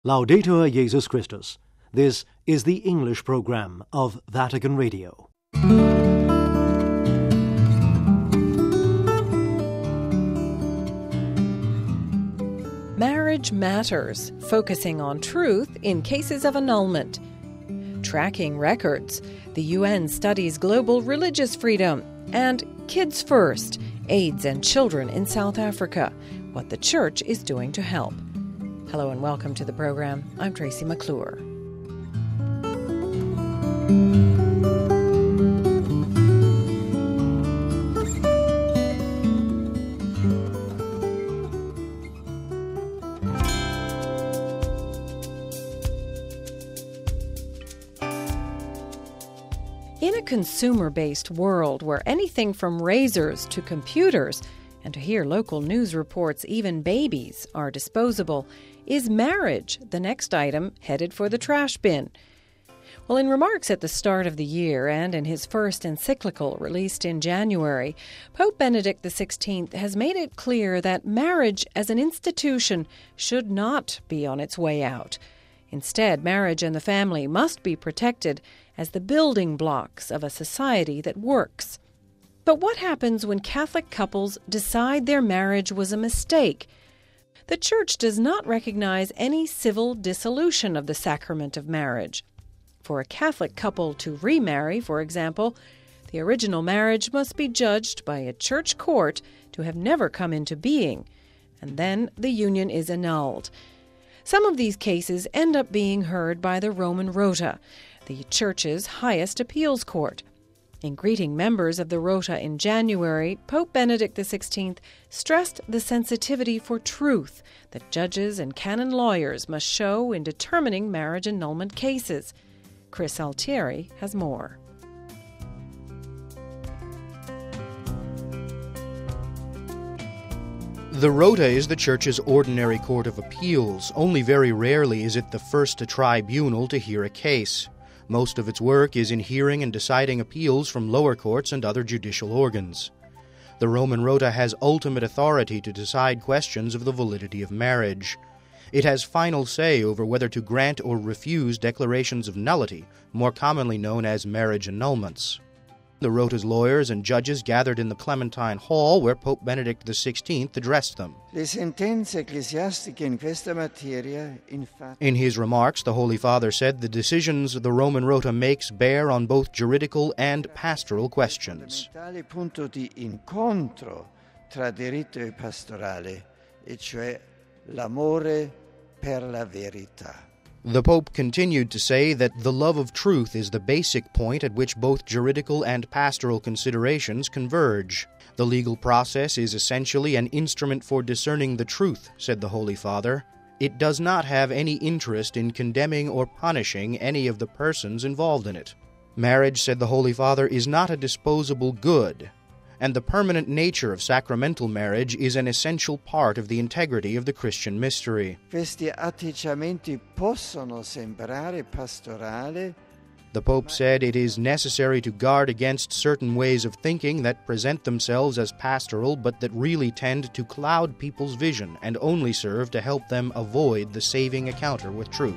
Laudetur Jesus Christus. This is the English program of Vatican Radio. Marriage Matters, focusing on truth in cases of annulment. Tracking records. The UN studies global religious freedom. And Kids First, AIDS and children in South Africa. What the Church is doing to help. Hello and welcome to the program. I'm Tracy McClure. In a consumer-based world where anything from razors to computers, and to hear local news reports, even babies are disposable, is marriage the next item headed for the trash bin? Well, in remarks at the start of the year and in his first encyclical released in January, Pope Benedict XVI has made it clear that marriage as an institution should not be on its way out. Instead, marriage and the family must be protected as the building blocks of a society that works. But what happens when Catholic couples decide their marriage was a mistake? The Church does not recognize any civil dissolution of the sacrament of marriage. For a Catholic couple to remarry, for example, the original marriage must be judged by a church court to have never come into being, and then the union is annulled. Some of these cases end up being heard by the Roman Rota, the Church's highest appeals court. In greeting members of the Rota in January, Pope Benedict XVI stressed the sensitivity for truth that judges and canon lawyers must show in determining marriage annulment cases. Chris Altieri has more. The Rota is the Church's ordinary court of appeals. Only very rarely is it the first tribunal to hear a case. Most of its work is in hearing and deciding appeals from lower courts and other judicial organs. The Roman Rota has ultimate authority to decide questions of the validity of marriage. It has final say over whether to grant or refuse declarations of nullity, more commonly known as marriage annulments. The Rota's lawyers and judges gathered in the Clementine Hall where Pope Benedict XVI addressed them. In his remarks, the Holy Father said the decisions the Roman Rota makes bear on both juridical and pastoral questions. The Pope continued to say that the love of truth is the basic point at which both juridical and pastoral considerations converge. The legal process is essentially an instrument for discerning the truth, said the Holy Father. It does not have any interest in condemning or punishing any of the persons involved in it. Marriage, said the Holy Father, is not a disposable good, and the permanent nature of sacramental marriage is an essential part of the integrity of the Christian mystery. The Pope said it is necessary to guard against certain ways of thinking that present themselves as pastoral but that really tend to cloud people's vision and only serve to help them avoid the saving encounter with truth.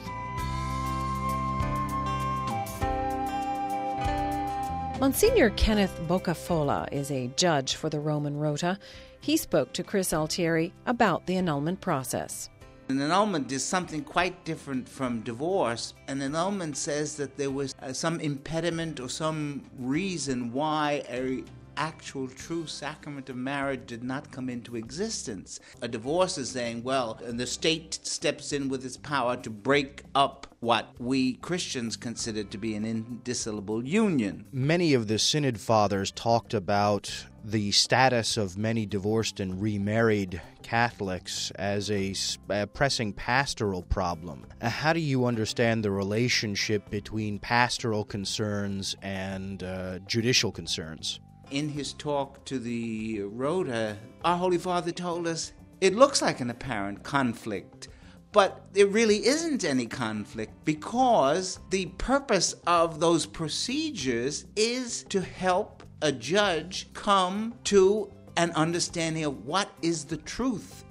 Monsignor Kenneth Bocafola is a judge for the Roman Rota. He spoke to Chris Altieri about the annulment process. An annulment is something quite different from divorce. An annulment says that there was some impediment or some reason why an actual true sacrament of marriage did not come into existence. A divorce is saying, well, the state steps in with its power to break up what we Christians consider to be an indissoluble union. Many of the Synod Fathers talked about the status of many divorced and remarried Catholics as a pressing pastoral problem. How do you understand the relationship between pastoral concerns and judicial concerns? In his talk to the Rota, our Holy Father told us it looks like an apparent conflict, but there really isn't any conflict because the purpose of those procedures is to help a judge come to an understanding of what is the truth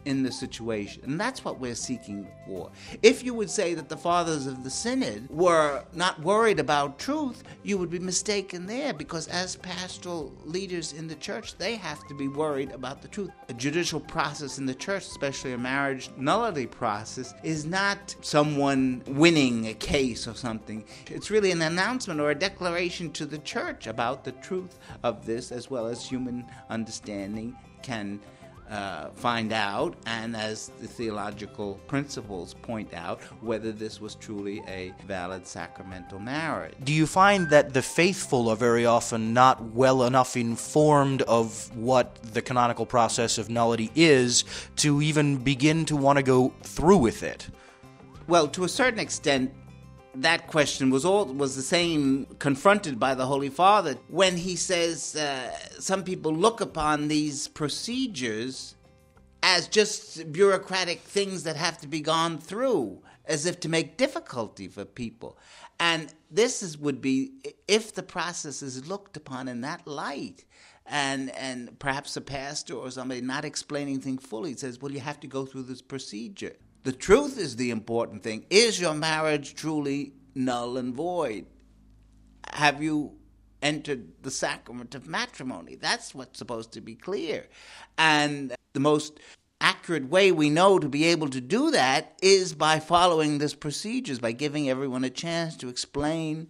in the situation. And that's what we're seeking for. If you would say that the fathers of the synod were not worried about truth, you would be mistaken there, because as pastoral leaders in the church, they have to be worried about the truth. A judicial process in the church, especially a marriage nullity process, is not someone winning a case or something. It's really an announcement or a declaration to the church about the truth of this, as well as human understanding can find out, and as the theological principles point out, whether this was truly a valid sacramental marriage. Do you find that the faithful are very often not well enough informed of what the canonical process of nullity is to even begin to want to go through with it? Well, to a certain extent, that question was the same confronted by the Holy Father when he says some people look upon these procedures as just bureaucratic things that have to be gone through, as if to make difficulty for people. And this would be if the process is looked upon in that light, and perhaps a pastor or somebody not explaining things fully says, well, you have to go through this procedure. The truth is the important thing. Is your marriage truly null and void? Have you entered the sacrament of matrimony? That's what's supposed to be clear. And the most accurate way we know to be able to do that is by following these procedures, by giving everyone a chance to explain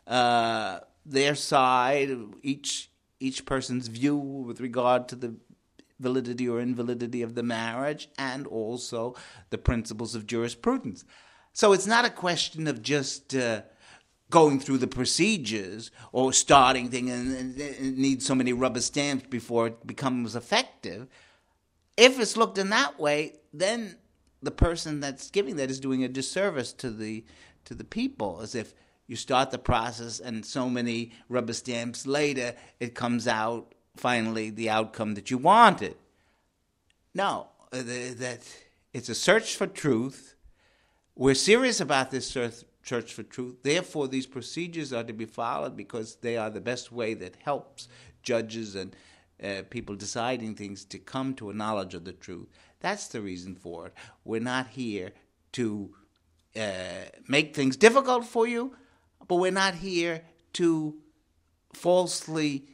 their side, each person's view with regard to the validity or invalidity of the marriage, and also the principles of jurisprudence. So it's not a question of just going through the procedures or starting things and it needs so many rubber stamps before it becomes effective. If it's looked in that way, then the person that's giving that is doing a disservice to the people, as if you start the process and so many rubber stamps later it comes out finally the outcome that you wanted. No, that it's a search for truth. We're serious about this search for truth. Therefore, these procedures are to be followed because they are the best way that helps judges and people deciding things to come to a knowledge of the truth. That's the reason for it. We're not here to make things difficult for you, but we're not here to falsely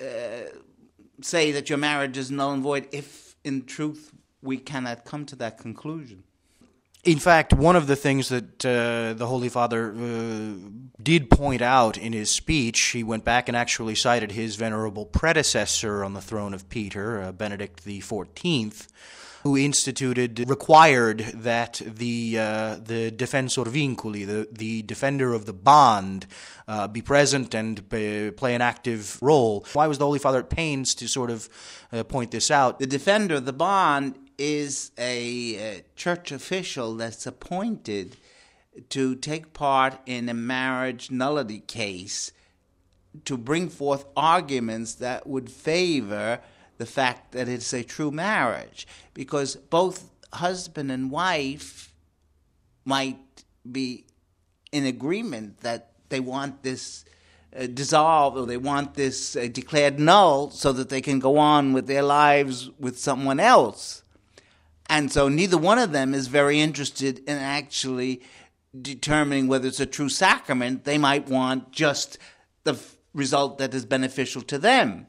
say that your marriage is null and void if, in truth, we cannot come to that conclusion. In fact, one of the things that the Holy Father did point out in his speech, he went back and actually cited his venerable predecessor on the throne of Peter, Benedict XIV, who required that the defensor vinculi, the defender of the bond, be present and play an active role. Why was the Holy Father at pains to sort of point this out? The defender of the bond is a church official that's appointed to take part in a marriage nullity case, to bring forth arguments that would favor the fact that it's a true marriage, because both husband and wife might be in agreement that they want this dissolved, or they want this declared null so that they can go on with their lives with someone else. And so neither one of them is very interested in actually determining whether it's a true sacrament. They might want just the result that is beneficial to them.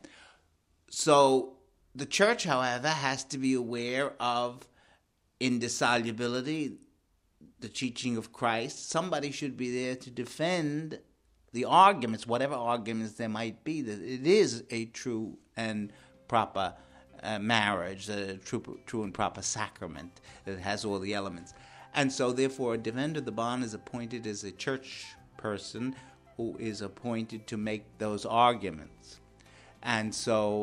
So the church, however, has to be aware of indissolubility, the teaching of Christ. Somebody should be there to defend the arguments, whatever arguments there might be, that it is a true and proper marriage, a true and proper sacrament that has all the elements. And so, therefore, a defender of the bond is appointed as a church person who is appointed to make those arguments. And so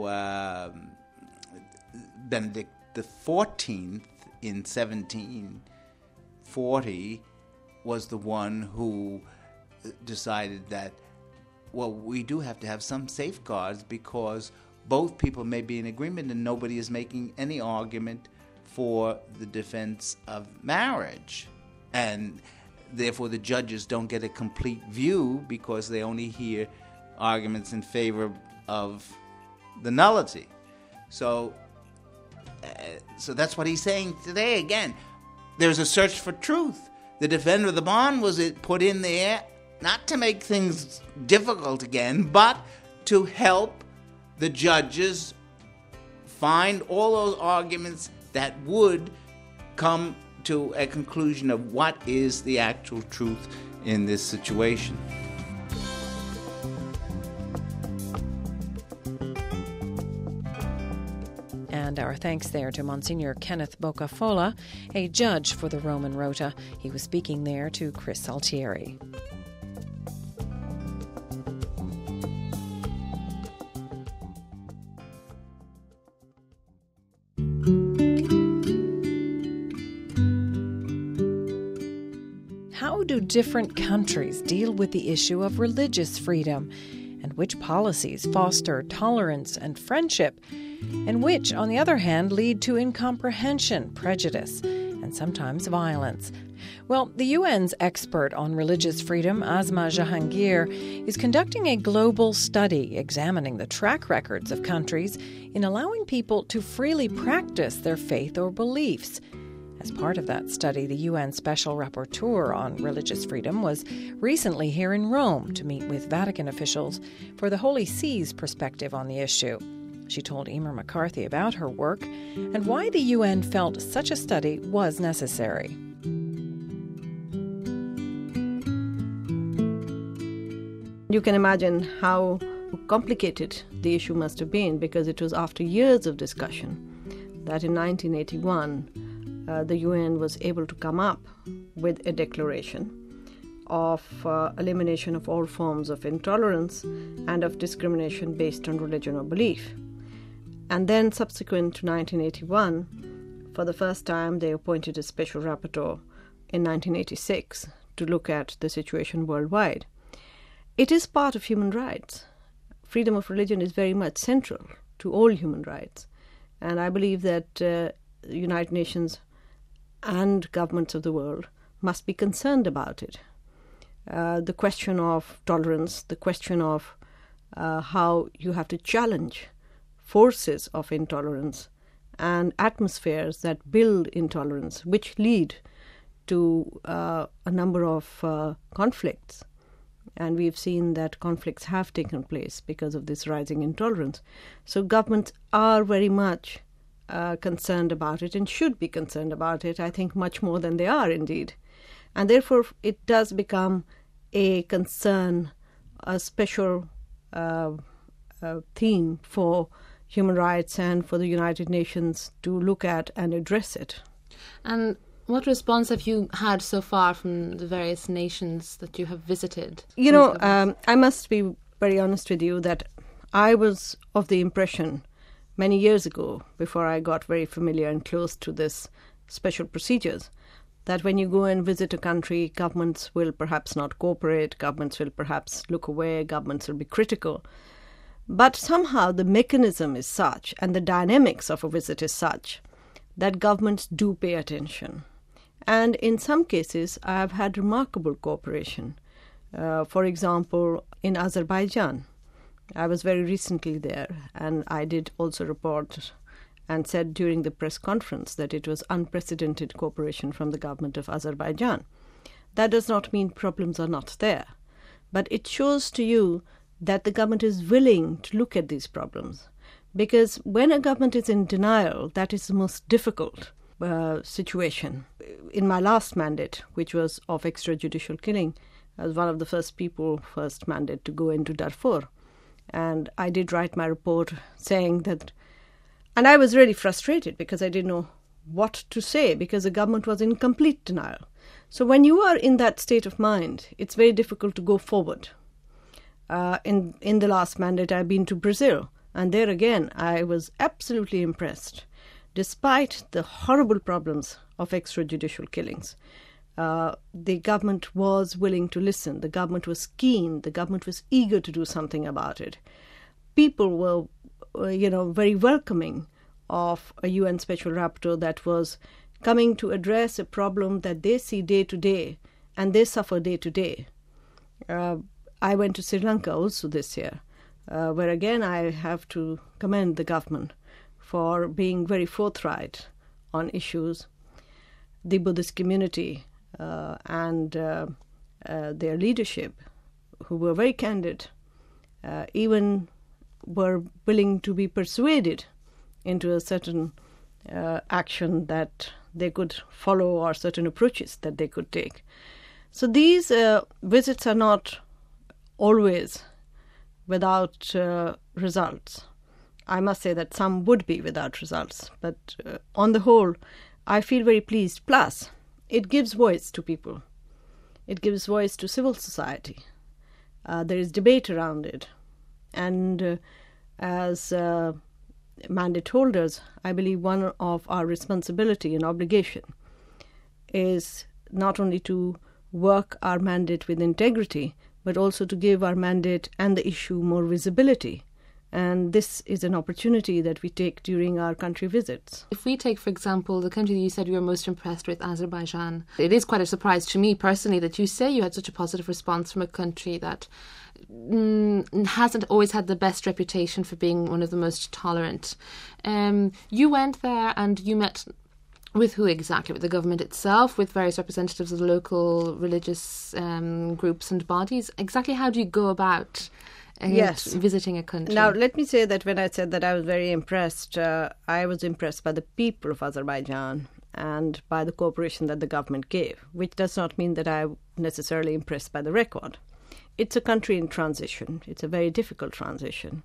Benedict XIV in 1740 was the one who decided that, well, we do have to have some safeguards because both people may be in agreement and nobody is making any argument for the defense of marriage. And therefore the judges don't get a complete view because they only hear arguments in favor of the nullity. So So that's what he's saying today again. There's a search for truth. The defender of the bond was put in there not to make things difficult again, but to help the judges find all those arguments that would come to a conclusion of what is the actual truth in this situation. And our thanks there to Monsignor Kenneth Bocafola, a judge for the Roman Rota. He was speaking there to Chris Altieri. How do different countries deal with the issue of religious freedom? And which policies foster tolerance and friendship? And which, on the other hand, lead to incomprehension, prejudice, and sometimes violence? Well, the UN's expert on religious freedom, Asma Jahangir, is conducting a global study examining the track records of countries in allowing people to freely practice their faith or beliefs. As part of that study, the UN Special Rapporteur on Religious Freedom was recently here in Rome to meet with Vatican officials for the Holy See's perspective on the issue. She told Emer McCarthy about her work and why the UN felt such a study was necessary. You can imagine how complicated the issue must have been, because it was after years of discussion that in 1981 the UN was able to come up with a declaration of elimination of all forms of intolerance and of discrimination based on religion or belief. And then subsequent to 1981, for the first time, they appointed a special rapporteur in 1986 to look at the situation worldwide. It is part of human rights. Freedom of religion is very much central to all human rights. And I believe that the United Nations and governments of the world must be concerned about it. The question of tolerance, the question of how you have to challenge forces of intolerance and atmospheres that build intolerance, which lead to a number of conflicts. And we've seen that conflicts have taken place because of this rising intolerance. So governments are very much concerned about it and should be concerned about it, I think much more than they are indeed. And therefore it does become a concern, a special theme for human rights and for the United Nations to look at and address it. And what response have you had so far from the various nations that you have visited? You know, I must be very honest with you that I was of the impression many years ago, before I got very familiar and close to this special procedures, that when you go and visit a country, governments will perhaps not cooperate, governments will perhaps look away, governments will be critical. But somehow the mechanism is such, and the dynamics of a visit is such, that governments do pay attention. And in some cases, I have had remarkable cooperation. For example, in Azerbaijan, I was very recently there, and I did also report and said during the press conference that it was unprecedented cooperation from the government of Azerbaijan. That does not mean problems are not there, but it shows to you that the government is willing to look at these problems. Because when a government is in denial, that is the most difficult situation. In my last mandate, which was of extrajudicial killing, I was one of the first mandate to go into Darfur. And I did write my report saying that, and I was really frustrated because I didn't know what to say because the government was in complete denial. So when you are in that state of mind, it's very difficult to go forward. In the last mandate, I've been to Brazil, and there again, I was absolutely impressed. Despite the horrible problems of extrajudicial killings, the government was willing to listen. The government was keen. The government was eager to do something about it. People were, very welcoming of a UN Special Rapporteur that was coming to address a problem that they see day to day, and they suffer day to day. I went to Sri Lanka also this year, where again I have to commend the government for being very forthright on issues. The Buddhist community and their leadership, who were very candid, even were willing to be persuaded into a certain action that they could follow or certain approaches that they could take. So these visits are not always without results. I must say that some would be without results, but on the whole, I feel very pleased. Plus, it gives voice to people. It gives voice to civil society. There is debate around it. And as mandate holders, I believe one of our responsibility and obligation is not only to work our mandate with integrity, but also to give our mandate and the issue more visibility. And this is an opportunity that we take during our country visits. If we take, for example, the country that you said you were most impressed with, Azerbaijan, it is quite a surprise to me personally that you say you had such a positive response from a country that hasn't always had the best reputation for being one of the most tolerant. You went there and you met with who exactly? With the government itself, with various representatives of the local religious groups and bodies? Exactly how do you go about visiting a country? Now, let me say that when I said that I was very impressed, I was impressed by the people of Azerbaijan and by the cooperation that the government gave, which does not mean that I'm necessarily impressed by the record. It's a country in transition. It's a very difficult transition.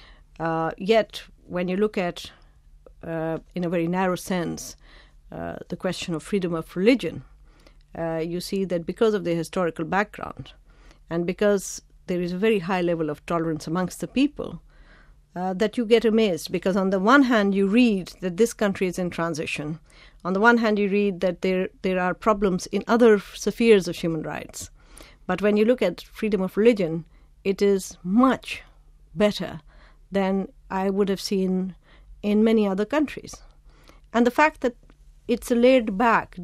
Yet, when you look at, in a very narrow sense, the question of freedom of religion, you see that because of the historical background and because there is a very high level of tolerance amongst the people, that you get amazed. Because on the one hand, you read that this country is in transition. On the one hand, you read that there are problems in other spheres of human rights. But when you look at freedom of religion, it is much better than I would have seen in many other countries. And the fact that it's laid back,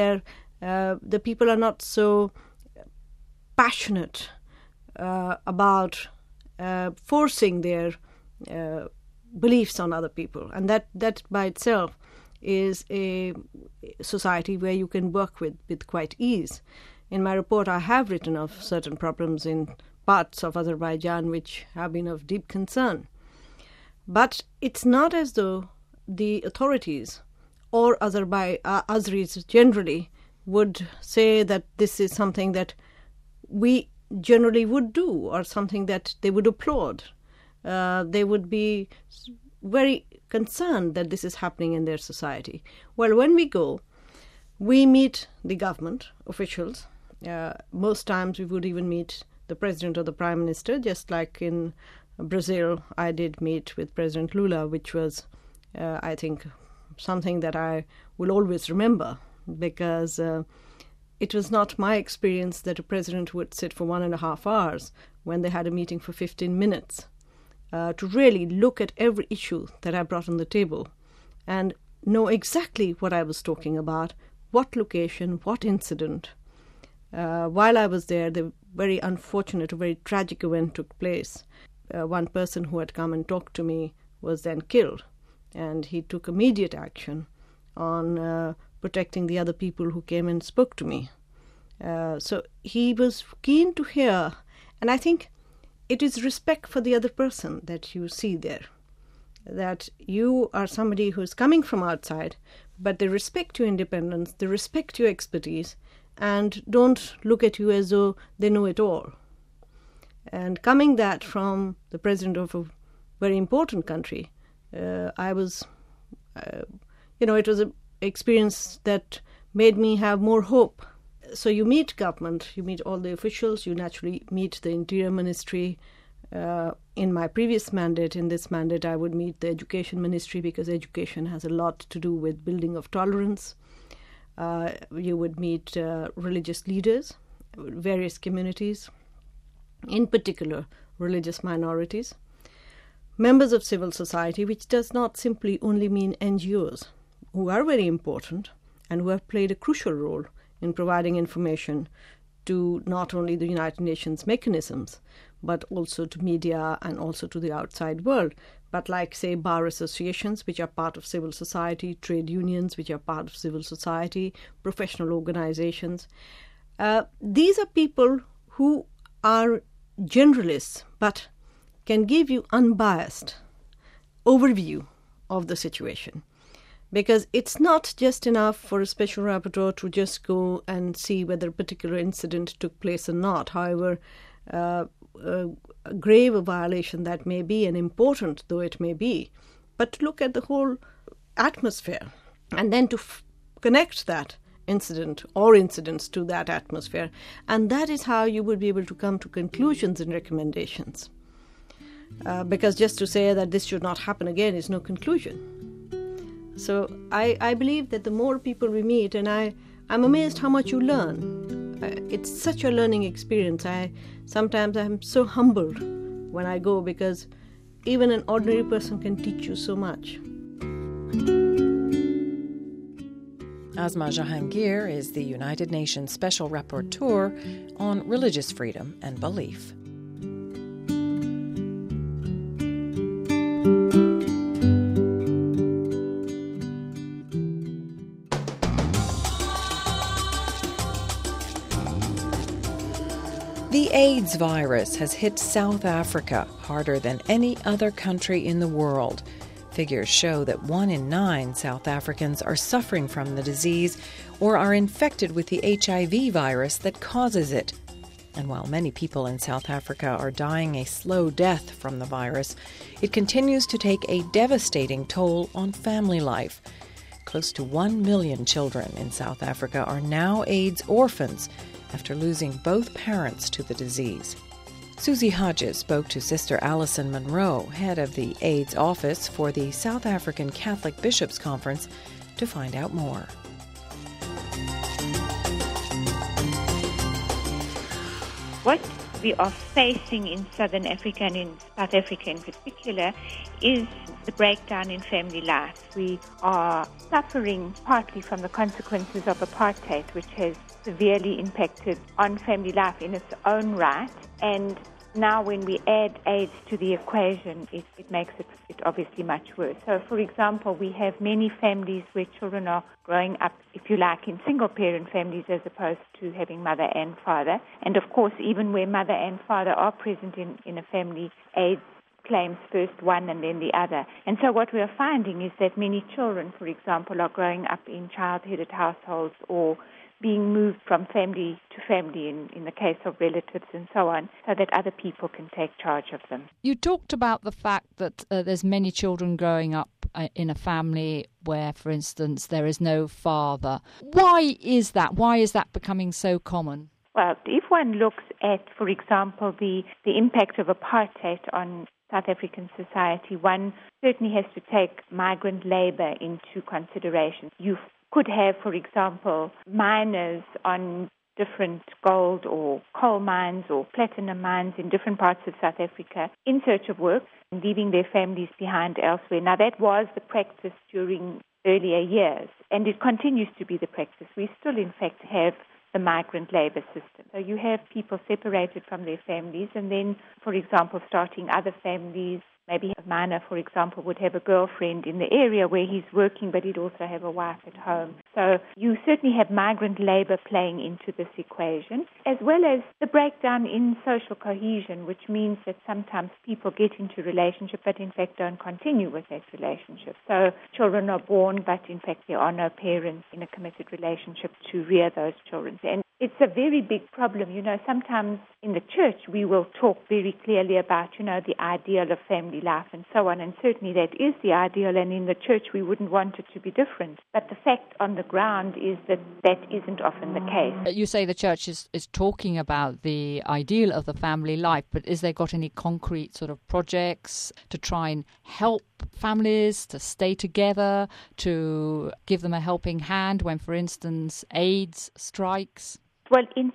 the people are not so passionate about forcing their beliefs on other people. And that by itself is a society where you can work with quite ease. In my report, I have written of certain problems in parts of Azerbaijan which have been of deep concern. But it's not as though the authorities or Azeris generally would say that this is something that we generally would do or something that they would applaud. They would be very concerned that this is happening in their society. Well, when we go, we meet the government officials. Most times we would even meet the president or the prime minister, just like in Brazil I did meet with President Lula, which was, I think, something that I will always remember, because it was not my experience that a president would sit for 1.5 hours when they had a meeting for 15 minutes to really look at every issue that I brought on the table and know exactly what I was talking about, what location, what incident. While I was there, the very unfortunate, a very tragic event took place. One person who had come and talked to me was then killed, and he took immediate action on protecting the other people who came and spoke to me. So he was keen to hear, and I think it is respect for the other person that you see there, that you are somebody who is coming from outside, but they respect your independence, they respect your expertise, and don't look at you as though they know it all. And coming that from the president of a very important country, I was, it was an experience that made me have more hope. So you meet government, you meet all the officials, you naturally meet the Interior Ministry. In my previous mandate, in this mandate, I would meet the Education Ministry, because education has a lot to do with building of tolerance. You would meet religious leaders, various communities, in particular religious minorities, members of civil society, which does not simply only mean NGOs, who are very important and who have played a crucial role in providing information to not only the United Nations mechanisms, but also to media and also to the outside world, but like, say, bar associations, which are part of civil society, trade unions, which are part of civil society, professional organizations. These are people who are generalists, but can give you unbiased overview of the situation. Because it's not just enough for a special rapporteur to just go and see whether a particular incident took place or not, however grave a violation that may be and important though it may be, but to look at the whole atmosphere and then to connect that incident or incidents to that atmosphere. And that is how you would be able to come to conclusions and recommendations. Because just to say that this should not happen again is no conclusion. So I believe that the more people we meet, and I'm amazed how much you learn. It's such a learning experience. Sometimes I'm so humbled when I go, because even an ordinary person can teach you so much. Asma Jahangir is the United Nations Special Rapporteur on religious freedom and belief. The AIDS virus has hit South Africa harder than any other country in the world. Figures show that 1 in 9 South Africans are suffering from the disease or are infected with the HIV virus that causes it. And while many people in South Africa are dying a slow death from the virus, it continues to take a devastating toll on family life. Close to 1 million children in South Africa are now AIDS orphans after losing both parents to the disease. Susie Hodges spoke to Sister Alison Monroe, head of the AIDS office for the South African Catholic Bishops' Conference, to find out more. What we are facing in Southern Africa and in South Africa in particular is the breakdown in family life. We are suffering partly from the consequences of apartheid, which has severely impacted on family life in its own right. And now when we add AIDS to the equation, it makes it obviously much worse. So, for example, we have many families where children are growing up, if you like, in single-parent families as opposed to having mother and father. And, of course, even where mother and father are present in a family, AIDS claims first one and then the other. And so what we are finding is that many children, for example, are growing up in child-headed households or being moved from family to family in the case of relatives and so on, so that other people can take charge of them. You talked about the fact that there's many children growing up in a family where, for instance, there is no father. Why is that? Why is that becoming so common? Well, if one looks at, for example, the impact of apartheid on South African society, one certainly has to take migrant labor into consideration. You could have, for example, miners on different gold or coal mines or platinum mines in different parts of South Africa in search of work and leaving their families behind elsewhere. Now, that was the practice during earlier years, and it continues to be the practice. We still, in fact, have the migrant labor system. So you have people separated from their families and then, for example, starting other families. Maybe a miner, for example, would have a girlfriend in the area where he's working, but he'd also have a wife at home. So you certainly have migrant labor playing into this equation, as well as the breakdown in social cohesion, which means that sometimes people get into relationship, but in fact don't continue with that relationship. So children are born, but in fact there are no parents in a committed relationship to rear those children. And it's a very big problem. You know, sometimes in the church we will talk very clearly about, the ideal of family life and so on, and certainly that is the ideal, and in the church we wouldn't want it to be different. But the fact on the ground is that isn't often the case. You say the church is talking about the ideal of the family life, but is there got any concrete sort of projects to try and help families to stay together, to give them a helping hand when, for instance, AIDS strikes? Well, in fact,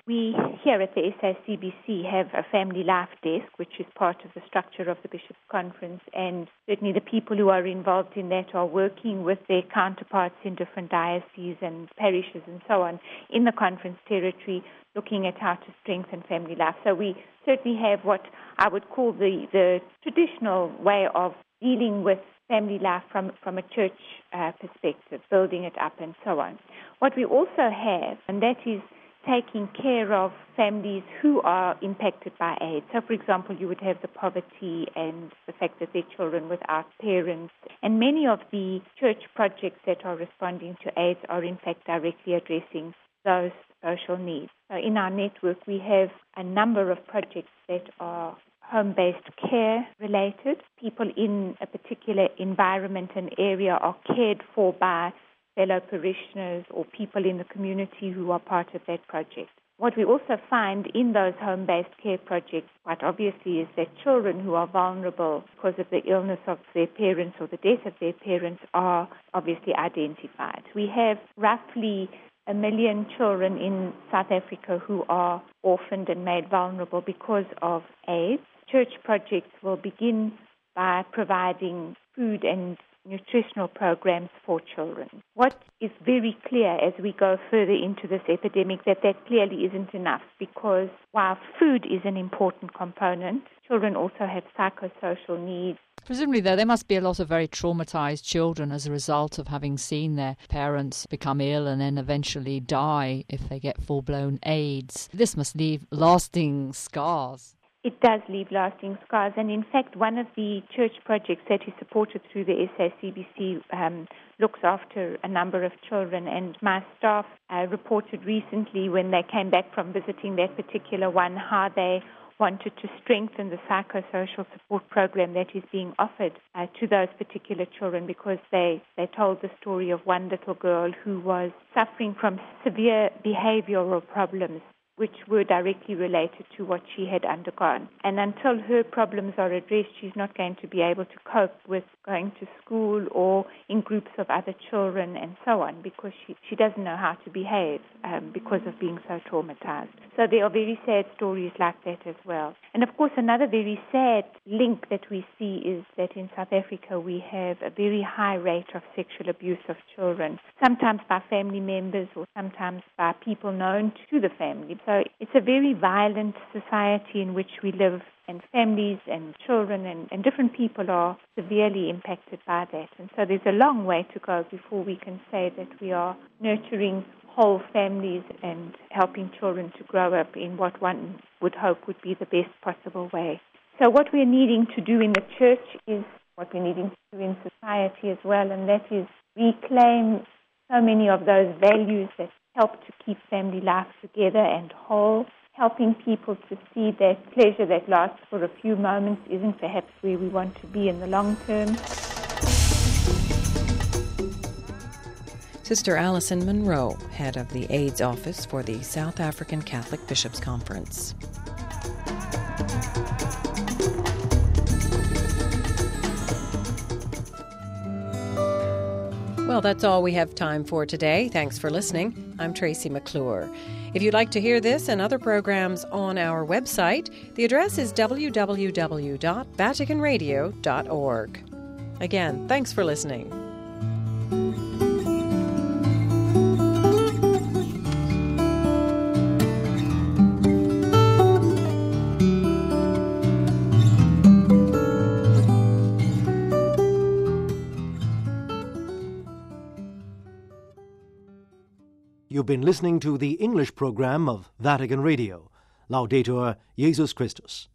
We here at the SACBC have a family life desk, which is part of the structure of the Bishops' Conference, and certainly the people who are involved in that are working with their counterparts in different dioceses and parishes and so on in the conference territory, looking at how to strengthen family life. So we certainly have what I would call the traditional way of dealing with family life from a church perspective, building it up and so on. What we also have, and that is taking care of families who are impacted by AIDS. So, for example, you would have the poverty and the fact that there are children without parents. And many of the church projects that are responding to AIDS are, in fact, directly addressing those social needs. So in our network, we have a number of projects that are home-based care related. People in a particular environment and area are cared for by fellow parishioners or people in the community who are part of that project. What we also find in those home-based care projects, quite obviously, is that children who are vulnerable because of the illness of their parents or the death of their parents are obviously identified. We have roughly 1 million children in South Africa who are orphaned and made vulnerable because of AIDS. Church projects will begin by providing food and nutritional programs for children. What is very clear as we go further into this epidemic that clearly isn't enough, because while food is an important component, children also have psychosocial needs. Presumably, though, there must be a lot of very traumatized children as a result of having seen their parents become ill and then eventually die if they get full-blown AIDS. This must leave lasting scars. It does leave lasting scars, and in fact one of the church projects that is supported through the SACBC looks after a number of children, and my staff reported recently when they came back from visiting that particular one how they wanted to strengthen the psychosocial support program that is being offered to those particular children, because they told the story of one little girl who was suffering from severe behavioral problems which were directly related to what she had undergone. And until her problems are addressed, she's not going to be able to cope with going to school or in groups of other children and so on, because she doesn't know how to behave because of being so traumatized. So there are very sad stories like that as well. And of course, another very sad link that we see is that in South Africa we have a very high rate of sexual abuse of children, sometimes by family members or sometimes by people known to the family. So it's a very violent society in which we live, and families and children and different people are severely impacted by that. And so there's a long way to go before we can say that we are nurturing whole families and helping children to grow up in what one would hope would be the best possible way. So what we're needing to do in the church is what we're needing to do in society as well, and that is reclaim so many of those values that help to keep family life together and whole, helping people to see that pleasure that lasts for a few moments isn't perhaps where we want to be in the long term. Sister Alison Monroe, head of the AIDS Office for the South African Catholic Bishops' Conference. Well, that's all we have time for today. Thanks for listening. I'm Tracy McClure. If you'd like to hear this and other programs on our website, the address is www.vaticanradio.org. Again, thanks for listening. You've been listening to the English program of Vatican Radio. Laudetur Jesus Christus.